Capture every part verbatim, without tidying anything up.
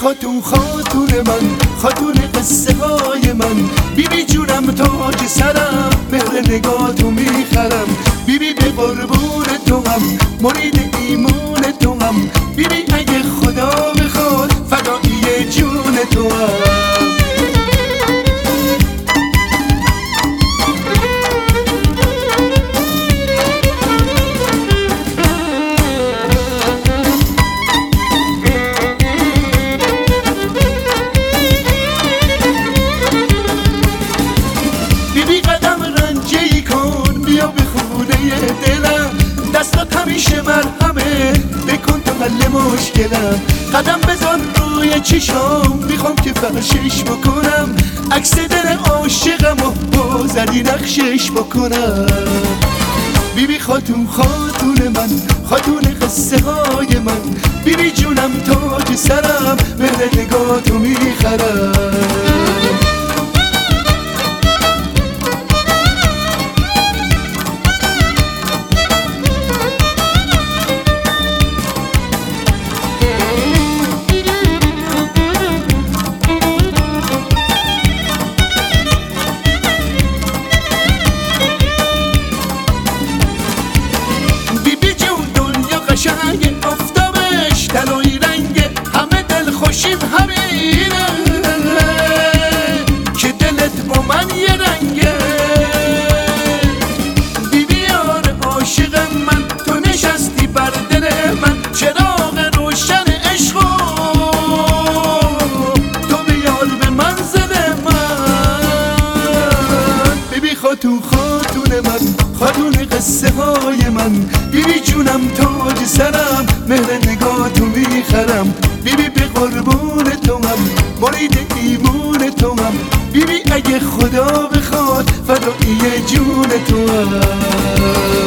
خاتون خاتون من، خاتون قصه های من، بیبی جونم تاج سرم، مهر نگاهتو میخرم. بیبی به قربون تو هم، مرید ایمون تو هم، بیبی اگه خدا بخواد فدایی جون تو هم. دستات همیشه مرهمه، بکن تا حل مشکلم. قدم بذار روی چشام، میخوام که فرشش بکنم، عکس دل عاشقم و بازدی نقشش بکنم. بیبی خاتون خاتون من، خاتون قصه های من، بیبی جونم تاج سرم، مهر نگاهتو میخرم. قشنگ آفتابش طلایی رنگه، همه دل خوشیم همینه که دلت با من یه رنگه. بیبی یار عاشق من، تو نشستی بر دل من، چراغ روشن عشق تو بیار به منزل من. بیبی خاتون خاتون من، خاتون قصه های من، بیبی جونم تاج سرم، مهر نگاهتو میخرم. بیبی به قربون تو هم، مرید ایمون تو هم، بیبی اگه خدا بخواد فدایی جون تو هم.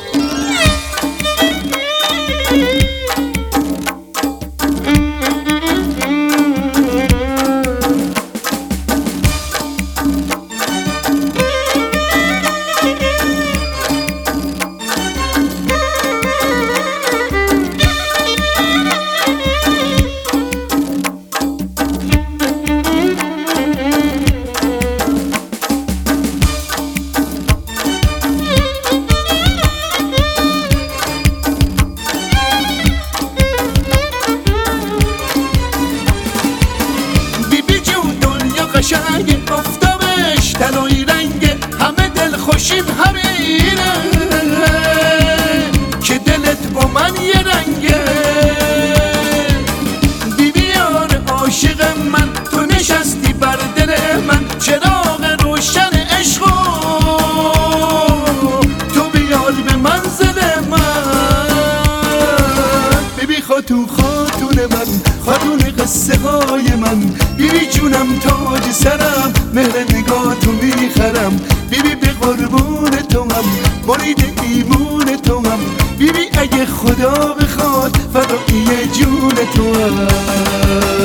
قشنگ آفتابش طلایی رنگه، همه دل خوشیم همینه که دلت با من یه رنگه. بیبی یار عاشق من، تو نشستی بر دل من، چراغ روشن عشق تو بیار به منزل من. بیبی خاتون خاتون من، خاتون قصه های من، بیبی جونم تاج سرم، مهر نگاهتو میخرم. بیبی به قربون تو هم، مرید ایمون تو هم، بیبی اگه خدا بخواد فدایی جون تو هم.